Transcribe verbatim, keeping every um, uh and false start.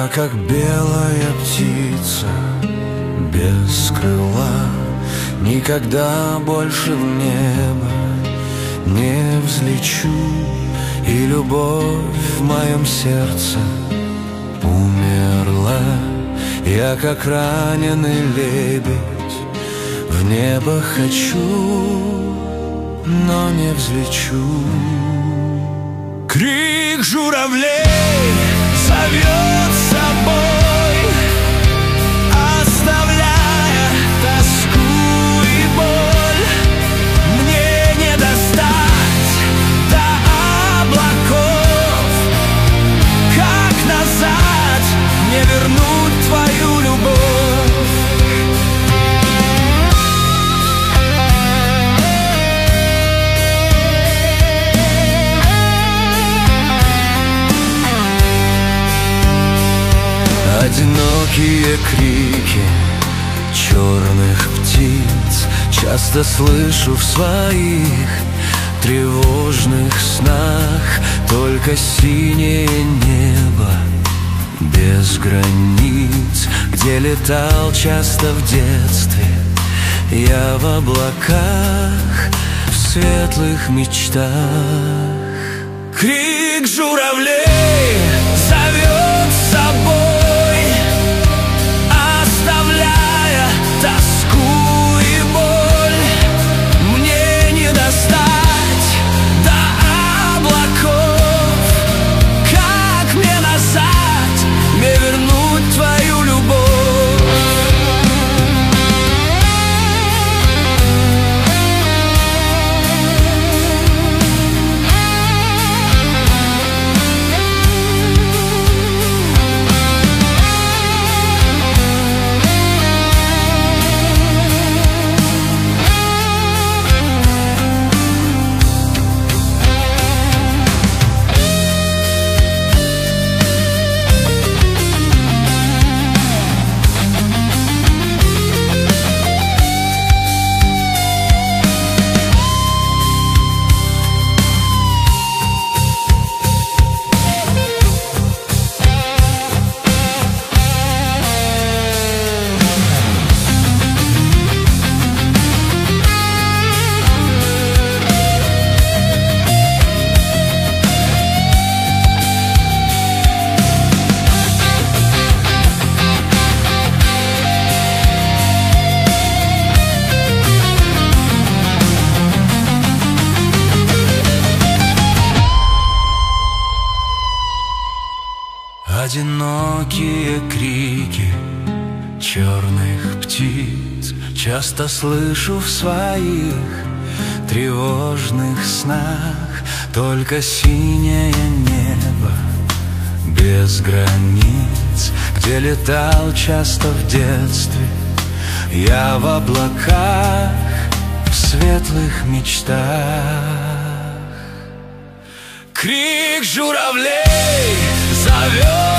Я как белая птица без крыла, никогда больше в небо не взлечу. И любовь в моем сердце умерла. Я как раненый лебедь в небо хочу, но не взлечу. Крик журавлей зовет с собой, оставляя тоску и боль. Мне не достать до облаков, как назад не вернуть твою любовь. Одинокие крики черных птиц часто слышу в своих тревожных снах. Только синее небо без границ, где летал часто в детстве я в облаках, в светлых мечтах. Крик журавлей зовет с собой, оставляя тоску и боль. Мне не достать до облаков, как мне назад не вернуть твою любовь. Одинокие крики черных птиц часто слышу в своих тревожных снах. Только синее небо без границ, где летал часто в детстве я в облаках, в светлых мечтах. Крик журавлей зовет